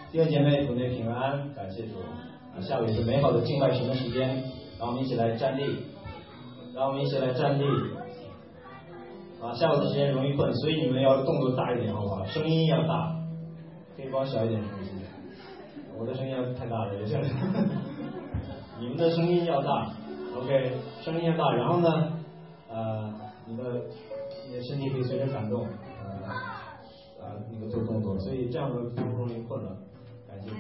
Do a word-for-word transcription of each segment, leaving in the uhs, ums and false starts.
弟兄姐妹，主内平安，感谢主。啊，下午也是美好的敬拜神的时间，让我们一起来站立，让我们一起来站立。啊，下午的时间容易困，所以你们要动作大一点，好不好？声音要大，可以帮我小一点声音。我的声音要太大了，有些人。你们的声音要大 ，OK， 声音要大。然后呢，呃，你的你的身体可以随着感动，呃，呃，那个做动作，所以这样的就不容易困了。感谢主。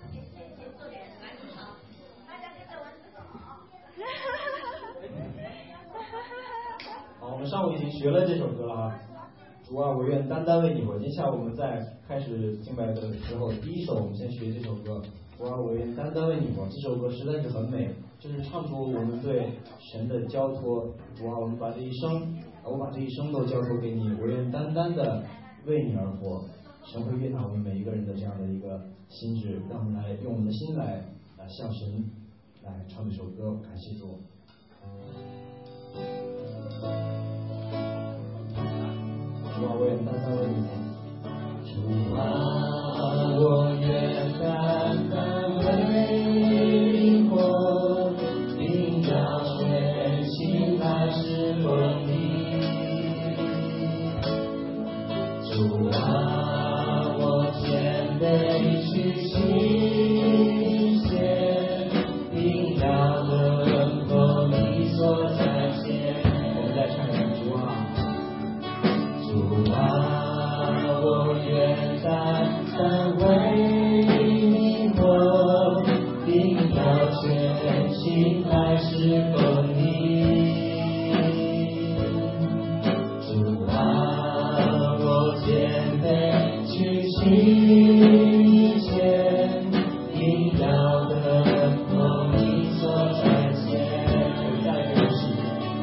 好，我们上午已经学了这首歌了哈。主啊，我愿单单为你活。今天下午我们在开始敬拜的时候，第一首我们先学这首歌。主啊，我愿单单为你活。这首歌实在是很美，就是唱出我们对神的交托。主啊，我们把这一生，我把这一生都交托给你，我愿单单的为你而活。神会悦纳我们每一个人的这样的一个心智，让我们来用我们的心来来向神来唱这首歌。感谢主。主啊，我愿单单为你活。主啊，我愿单单为你活，并要全心来侍奉你。主啊，我谦卑屈膝前，并要遵奉你所展现。我们再唱一遍，主啊。主啊，我愿单单为你活，并要全心来侍奉你。主啊，我谦卑屈膝前，并要遵奉你所展现。再一个是，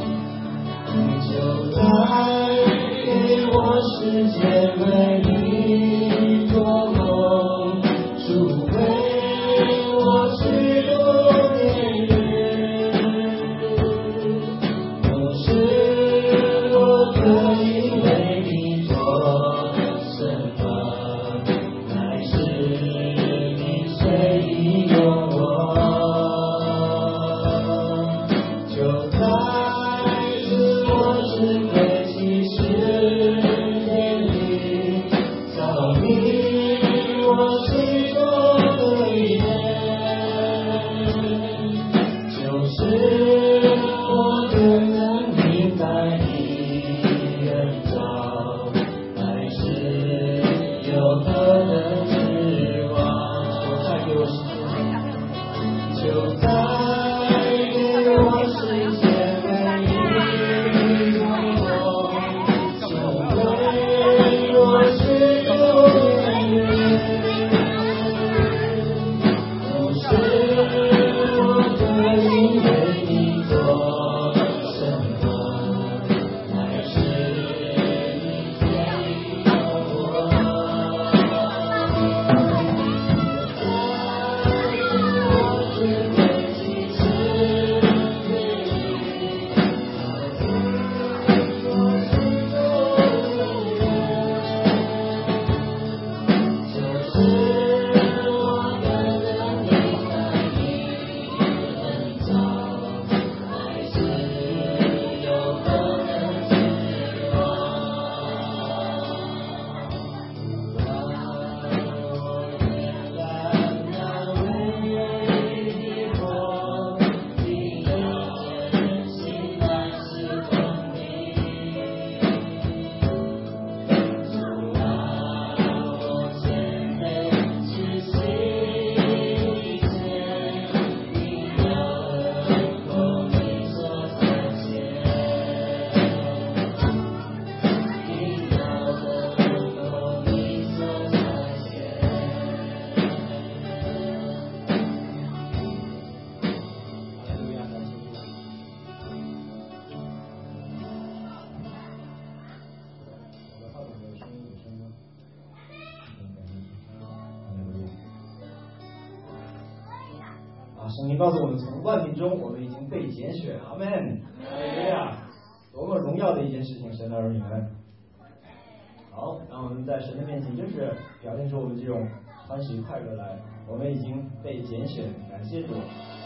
就在我世界为你做梦，主为我许多年日，不是我可以为你做什么，乃是你随意用我，就在自我智慧其实圣经告诉我们，从万民中我们已经被拣选，阿门。哈利路亚，多么荣耀的一件事情，神的儿女们。好，让我们在神的面前，就是表现出我们这种欢喜快乐来，我们已经被拣选，感谢主。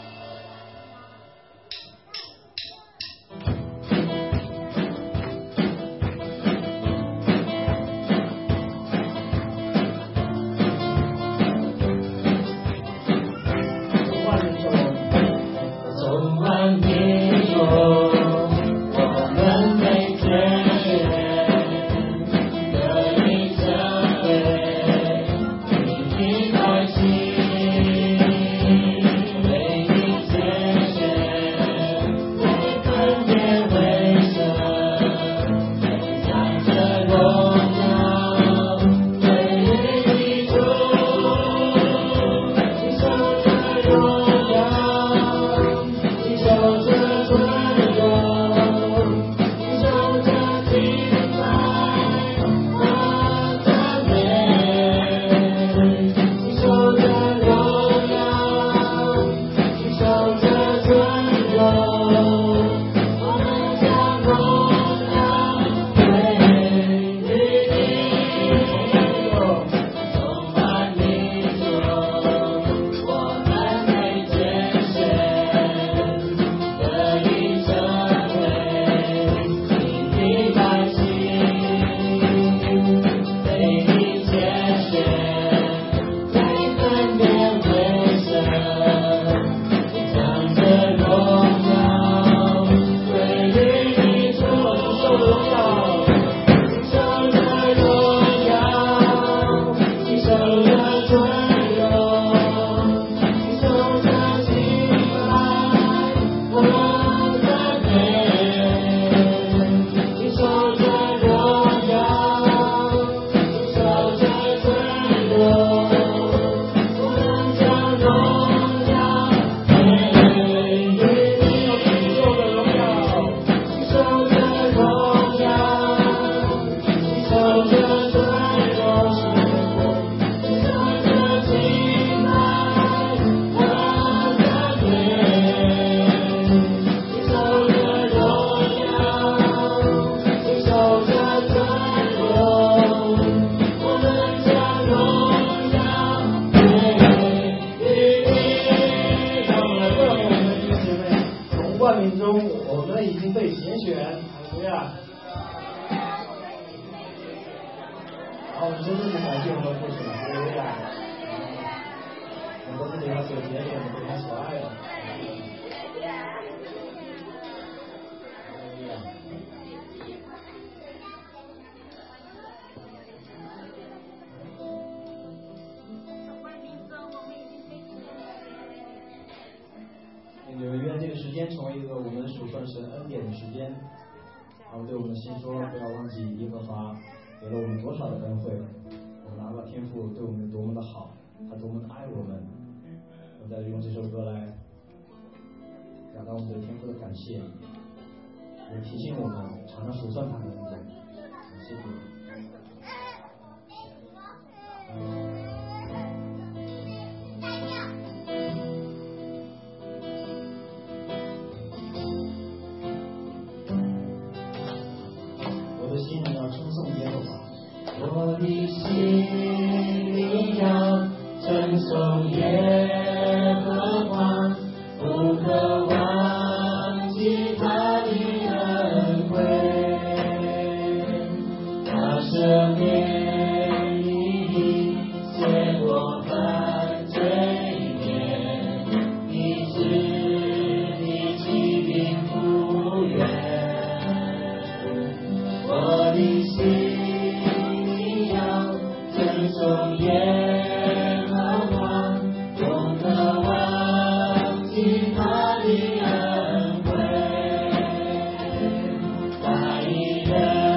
谢，也提醒我们常常数算他的恩典，谢谢。我的心要称颂耶和华，我的心要称颂耶和华，不可忘。赦免你借我犯罪孽，以致你疾病复原。我的心要称颂耶和华，不可忘记他的恩惠。他以仁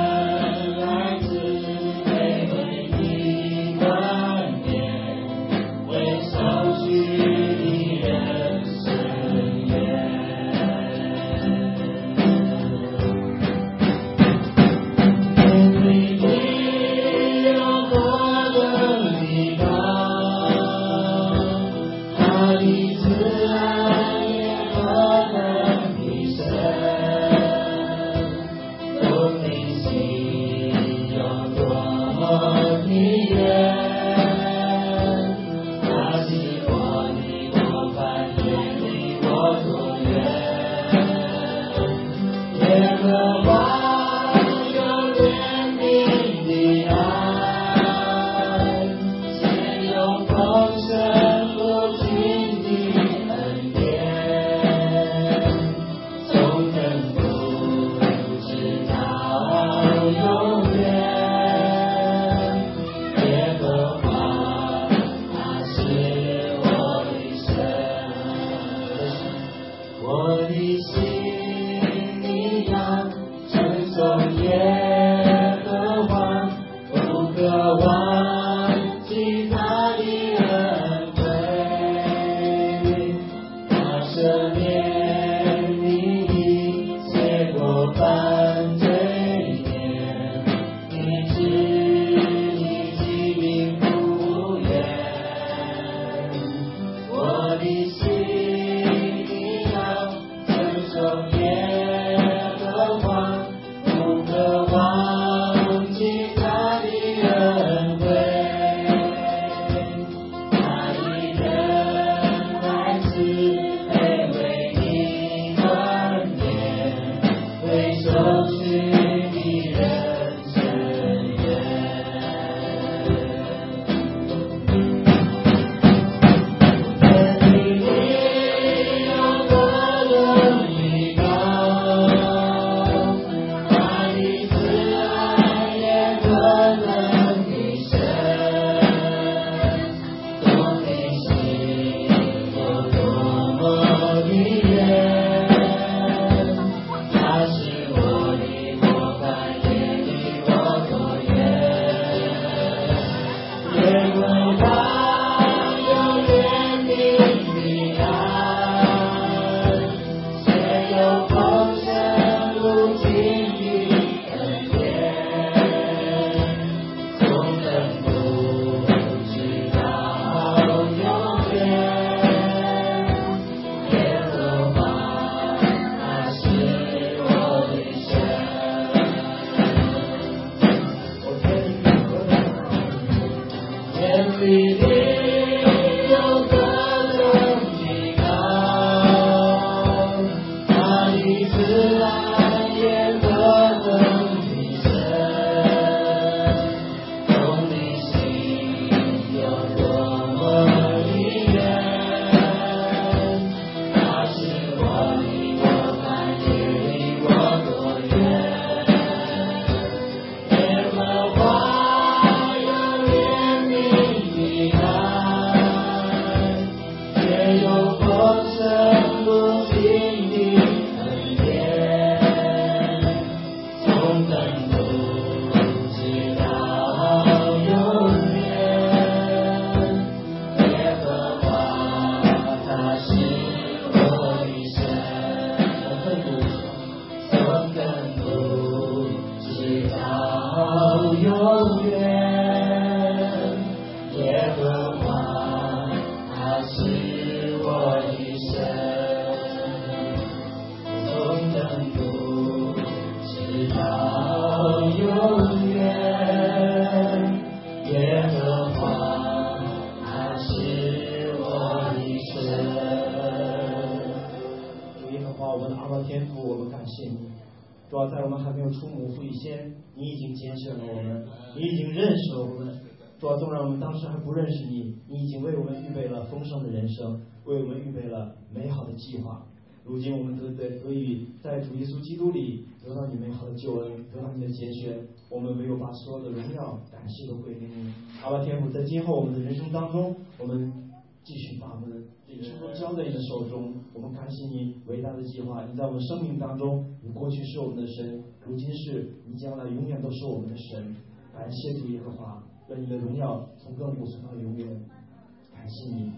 计划，如今我们得得得以在主耶稣基督里得到你美好的救恩，得到你的拣选，我们唯有把所有的荣耀、感谢都归给你。阿爸天父，在今后我们的人生当中，我们继续把我们的人生都交在你的手中。我们感谢你伟大的计划，你在我们生命当中，你过去是我们的神，如今是你将来永远都是我们的神。感谢主耶和华，愿你的荣耀从亘古存到永远。感谢你。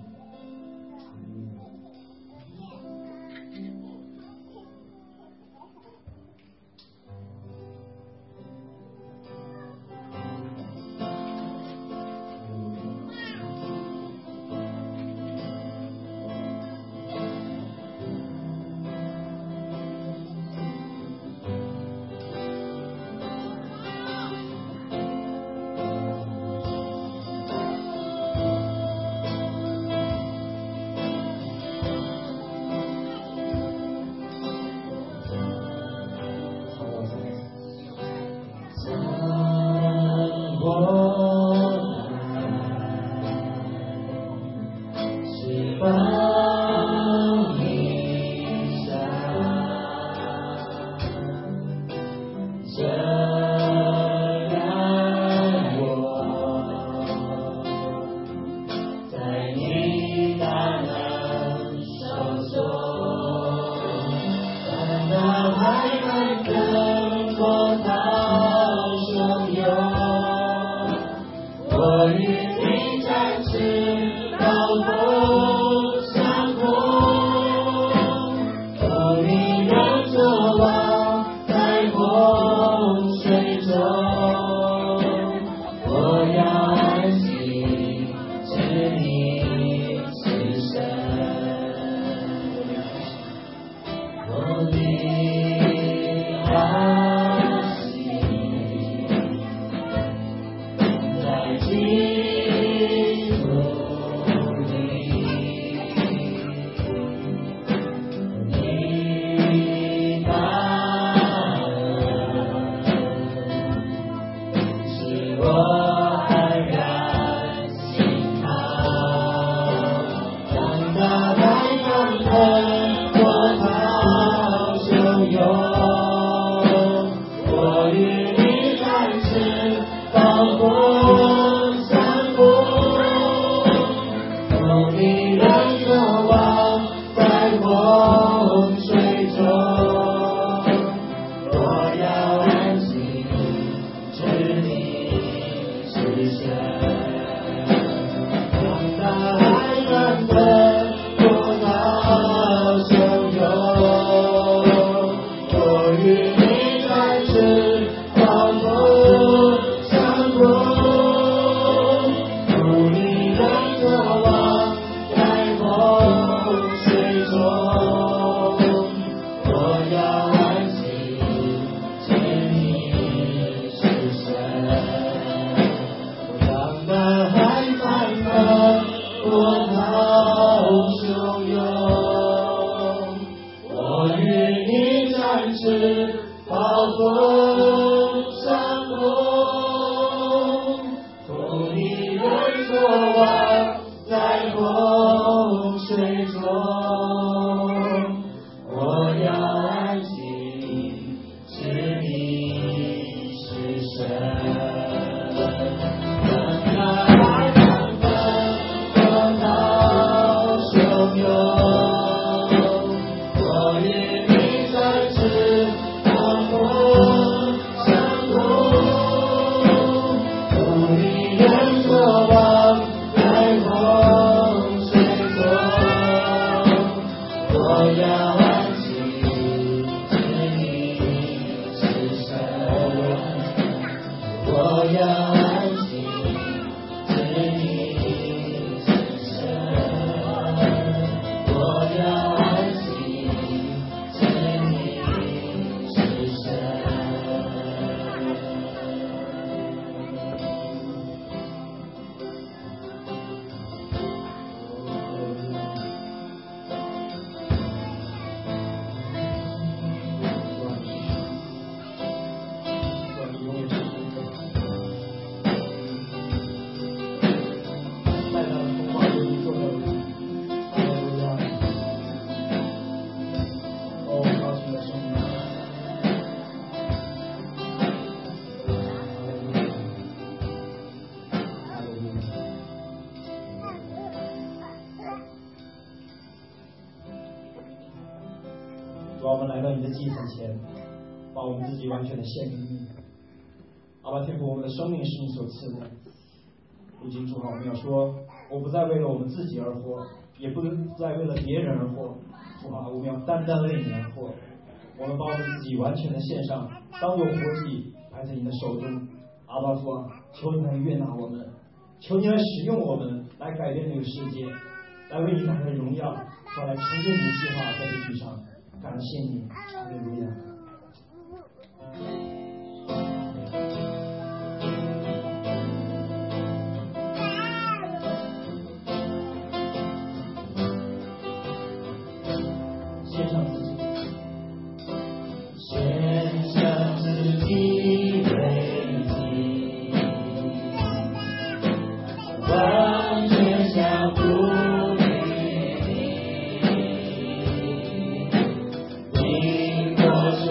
我与你展翅高空相逢，不离人作王在洪水中，我要安息，知你是神。我离安息，在基督里，你大恩使我安然心靠，当大海翻腾，波涛汹涌，我与你展翅高空相逢，不离人作王在洪水中，我要安息，知你是神。当大海翻腾，波涛汹涌，我与你展翅高空相逢，不离人作王在洪水中，我要安息，知你是神。当大海翻腾，波涛汹涌，我与你展翅高空相逢，不离人作王在洪水中，我要安息，知你是神。当大海翻腾，波涛汹涌，我与你展翅高空相逢，不离人作王在洪水中，我要安息，知你是神。我要安息，知你是神。我要安息，知你是神。 在他的风暴中你做的哈利路亚，哦，高兴的生命，哈利路亚。主啊，我们来到你的祭坛前，把我们自己完全的献给你。阿爸天父，我们的生命是你所赐的。如今主啊，我们要说，我不再为了我们自己而活，也不再为了别人而活。主啊，我们要单单为你而活。我们把我们自己完全的献上，当作活祭，摆在你的手中。阿爸父啊，求你来悦纳我们，求你来使用我们，来改变这个世界，来为你带来荣耀，说来成就你的计划在这地上。感谢你，哈利路亚。献上自己， 献上自己为祭，完全降服于你，你我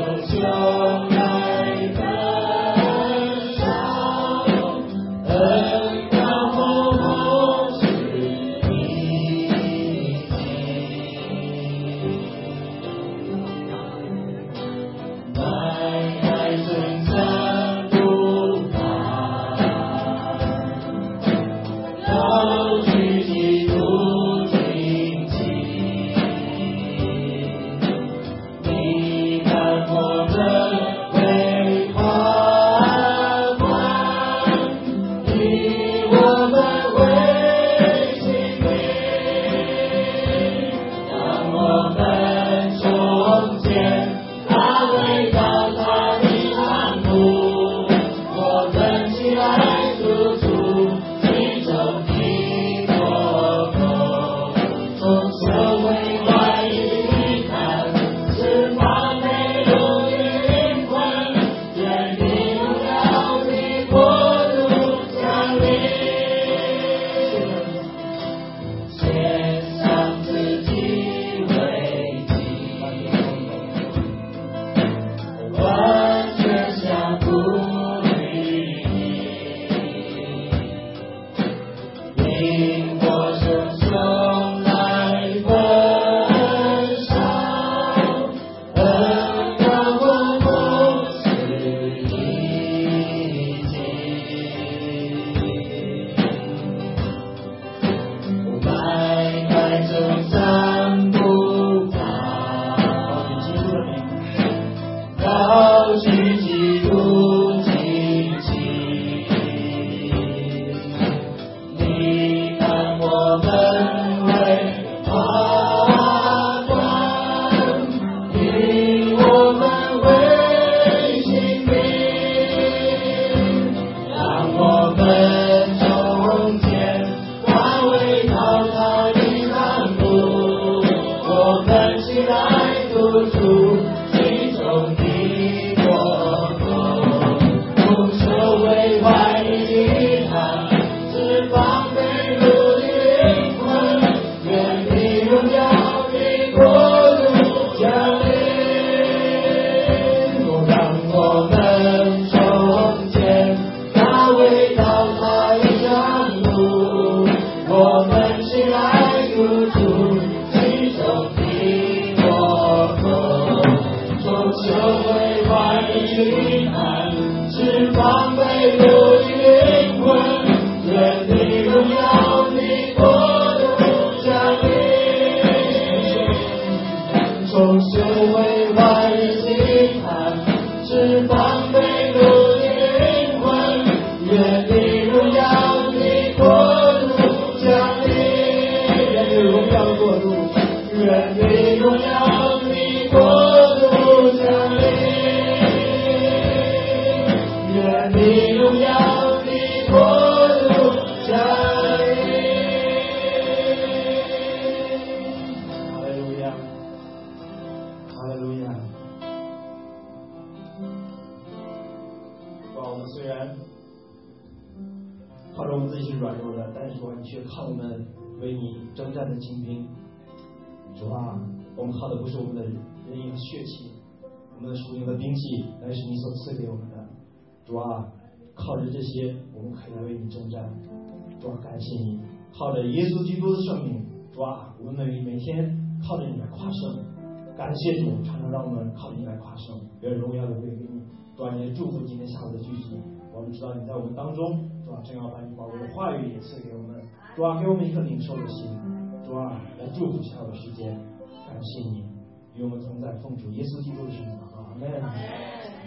靠着耶稣基督的圣名，主啊，我们每天靠着你来夸胜，感谢主，常常让我们靠着你来夸胜，愿荣耀的归给你。主啊，你也祝福今天下午的聚集，我们知道你在我们当中，主啊，正要把你宝贵的话语也赐给我们，主啊，给我们一颗领受的心，主啊，来祝福下午的时间，感谢你与我们同在，奉主耶稣基督的圣名，阿门。